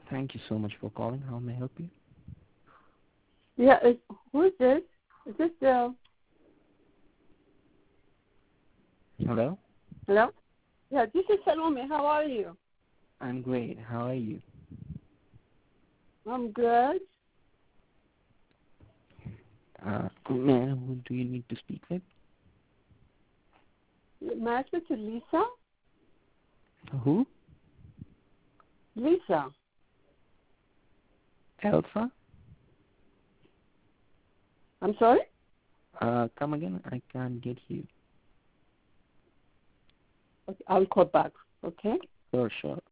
Thank you so much for calling. How may I help you? Yeah, who is this? Is this Hello? hello? Yeah, this is Salome. How are you? I'm great. How are you? I'm good. May I know who do you need to speak with? May I speak to Lisa? Who? Lisa. Elsa? I'm sorry? Come again? I can't get you. Okay, I'll call back. Okay? Sure.